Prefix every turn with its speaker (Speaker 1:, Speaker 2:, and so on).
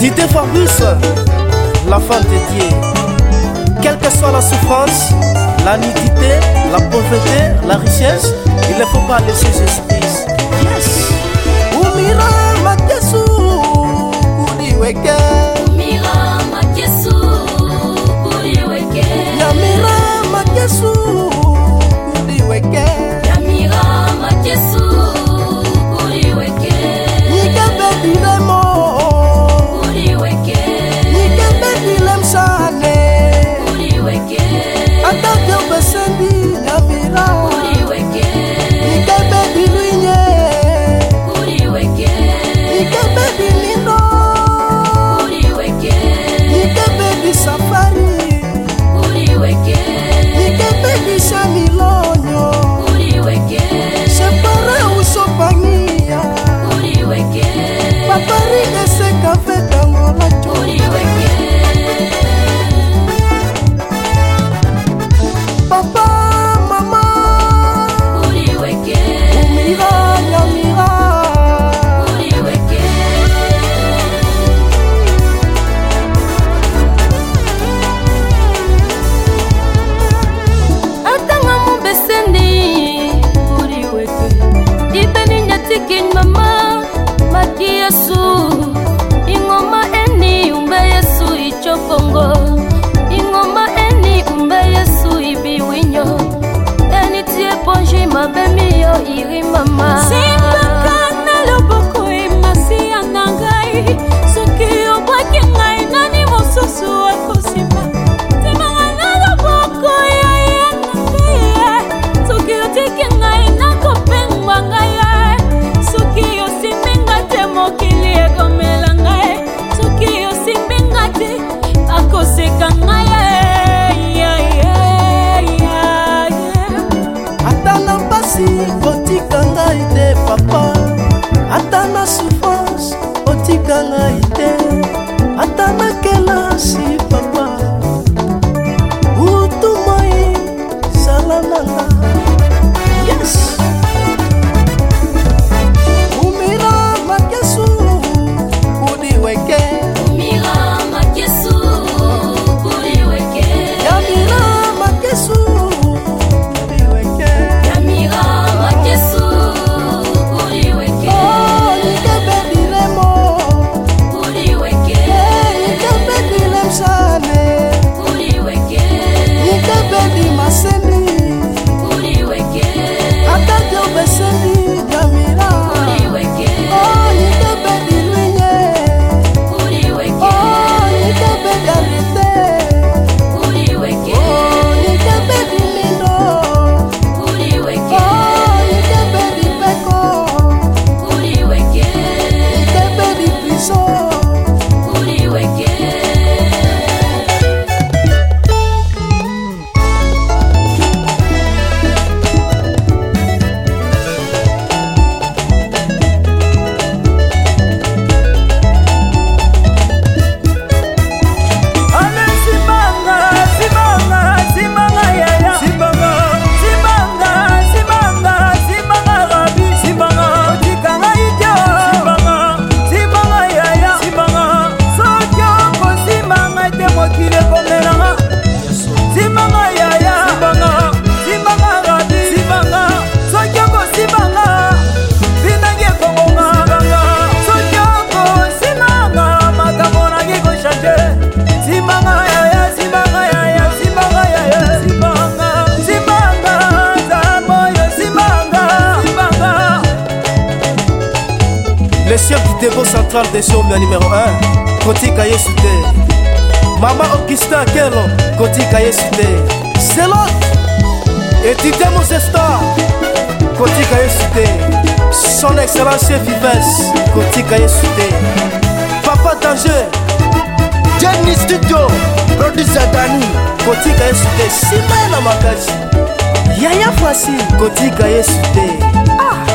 Speaker 1: Didier Fabrice, la femme dédiée. Quelle que soit la souffrance, la nudité, la pauvreté, la richesse, il ne faut pas laisser justice. Yes. Umira makesu kuriweke.
Speaker 2: Umira makesu kuriweke.
Speaker 1: Yamira makesu kuriweke.
Speaker 2: Yamira makesu kuriweke.
Speaker 1: Nikebe dilemo kuriweke. Nikebe dilem sane kuriweke. Atake besendi yamira kuriweke. Nikebe diluinye kuriweke. Nikebe dilino kuriweke. Nikebe disafari kuriweke. Nikebe disamilonyo kuriweke. Separe usopania kuriweke. Papari eseka fetangola kuriweke. Papa, mama kuriweke. Umira yamira kuriweke.
Speaker 2: Atanga mubesendi kuriweke. Ibeni nyatikin mama maki Yesu. Ingoma eni umbe Yesu ichokongo. Ingoma eni umbe Yesu ibiwinyo. Eni tie ponji mabemi yo iri mama.
Speaker 3: Simbaka na loboko emasi anangai. Soki obwaki ngai nani mosusu akosimba. Simbaka na loboko ya anangai. Soki otiki ngai nakopengwa ngai. Soki osimbinga te mokili ekomela ngai. Soki osimbinga te akoseka ngai.
Speaker 1: Atana pasi otika ngai te papa. Atana souffrance otika ngai te. Atana kelasi papa. Utumai salananga. Yes. Umira makesu kuriweke.
Speaker 2: Umira makesu kuriweke.
Speaker 1: Yamira makesu kuriweke.
Speaker 2: Yamira makesu kuriweke.
Speaker 1: Oh, nikebe dilemo
Speaker 2: Kuriweke.
Speaker 1: nikebe dilemsane
Speaker 2: Kuriweke.
Speaker 1: nikebe dimaseni
Speaker 2: Kuriweke.
Speaker 1: atake obeseni yamira.
Speaker 2: Kuriweke.
Speaker 1: Oh, nikebe diluinye.
Speaker 2: Kuriweke.
Speaker 1: Oh, nikebe diarete.
Speaker 2: Kuriweke.
Speaker 1: Oh, nikebe dilindo.
Speaker 2: Kuriweke.
Speaker 1: Oh, nikebe dipeko.
Speaker 2: Kuriweke.
Speaker 1: Nikebe dipriso.
Speaker 2: Kuriweke.
Speaker 4: Ale simanga, simanga, simanga yaya. Simanga, simanga, simanga, simanga rabi. Simanga, otikanga idyo. Simanga, simanga yaya. Simanga, sokyo ko simanga te mokile komelanga. Simanga yaya. Simanga, simanga rabi. Simanga, sokyo ko simanga. Binange kongonga banga. Sokyo ko simanga makambo nange ko changer. Simanga yaya, simanga yaya, simanga yaya, simanga, simanga, zamoyo, simanga, simanga.
Speaker 1: Le chef du dépôt central des chômeurs numéro 1, Kotika Yesute. Maman Augustin Kelo, Kotika Yesute. C'est l'autre. Et Didier Mosesta, Kotika Yesute. Son excellence chef Vives, Kotika Yesute. Papa Danger, Jenny Studio, producer Dani, Kotika Yesute. Simena Makaji, Yaya Fassi, Kotika Yesute. Ah!